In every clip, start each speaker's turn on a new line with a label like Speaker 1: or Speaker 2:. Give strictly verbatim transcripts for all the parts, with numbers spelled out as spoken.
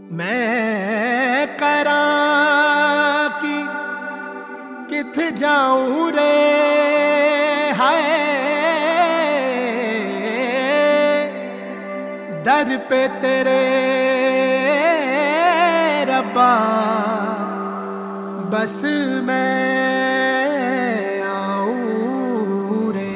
Speaker 1: मैं करा कि किथ जाऊं रे हाय दर पे तेरे रब्बा बस मैं आऊं रे।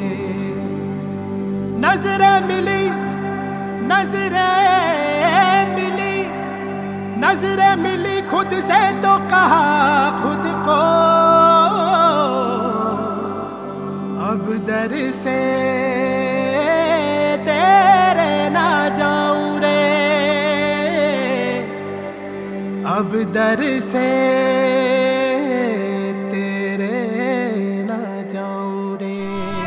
Speaker 1: नजरें मिली नजरें मिली नजरें मिली खुद से तो कहा खुद को अब दर से तेरे ना जाऊं रे, अब दर से तेरे ना जाऊं रे।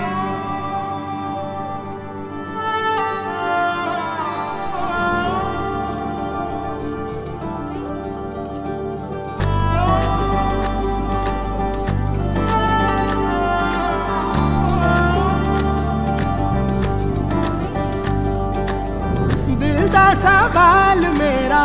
Speaker 1: दिल दा सवाल मेरा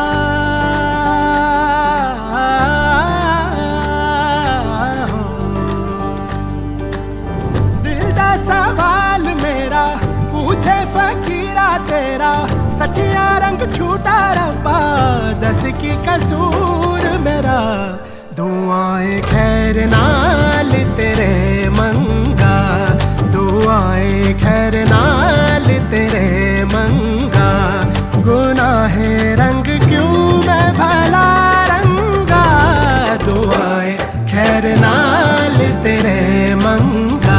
Speaker 1: सवाल मेरा पूछे फकीरा तेरा सचिया रंग छूटा रब्बा दस की कसूर मेरा। दुआएं खैर नाल तेरे मंगा दुआएं खैर नाल तेरे मंगा गुनाहे रंग क्यों मैं भला रंगा दुआएं खैर नाल तेरे मंगा।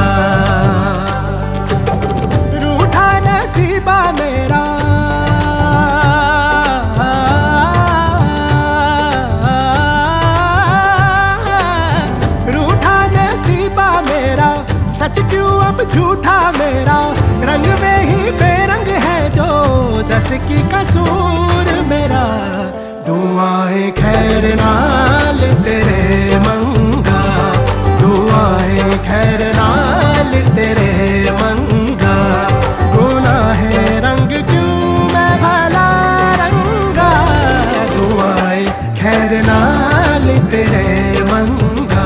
Speaker 1: मेरा रूठा नसीबा मेरा सच क्यों अब झूठा मेरा रंग में ही बेरंग है जो दस की कसूर मेरा। दुआएं खैर नाल तेरे मंगा दुआएं खैर नाल तेरे मंगा गुनाहे रंग क्यों मैं भला रंगा दुआएं खैर नाल तेरे मंगा।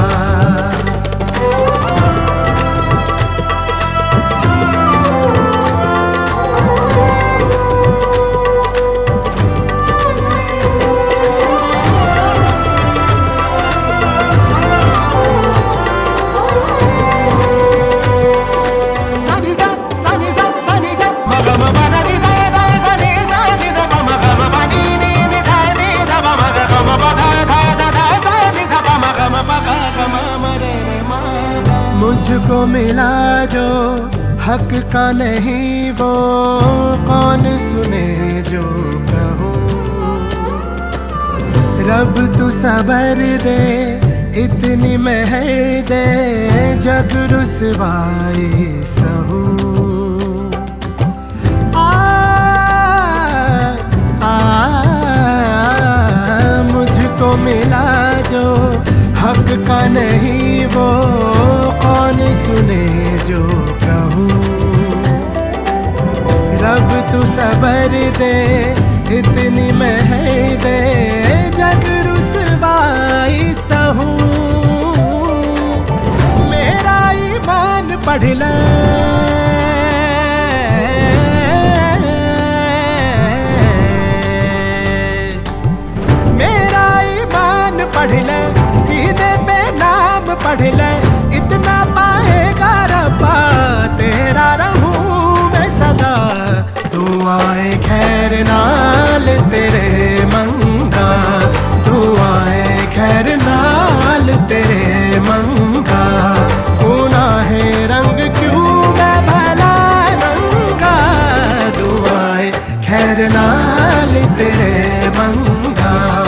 Speaker 1: मुझको मिला जो हक का नहीं वो कौन सुने जो कहूँ। रब तू सबर दे इतनी मेहर दे जग रुसवाई सहूँ। आ, आ, मुझको मिला जो हक का नहीं वो कौन सुने जो कहूँ। रब तू सबर दे इतनी मेहर दे जग रुसवाई सहूँ। मेरा ईमान पढ़ ले मेरा ईमान पढ़ ले सीने पे नाम पढ़ ले इतना पाएगा रब्बा तेरा रहूं मैं सदा। दुआएं खैर नाल तेरे मंगा दुआएं खैर नाल तेरे मंगा गुनाहे रंग क्यों मैं भला रंगा दुआएं खैर नाल तेरे मंगा।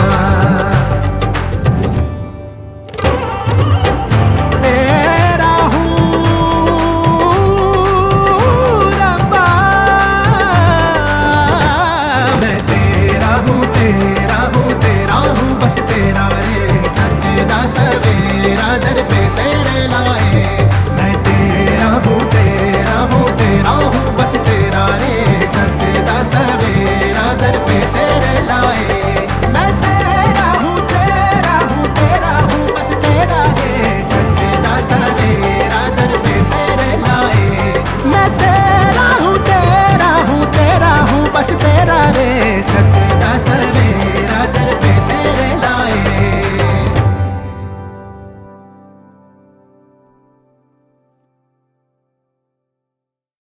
Speaker 1: सवेरा दर पे तेरे लाए मैं तेरा हूँ तेरा हूँ तेरा हूँ बस तेरा रे सच्चे दा सवेरा दर पे तेरे लाए। तेरा रे सच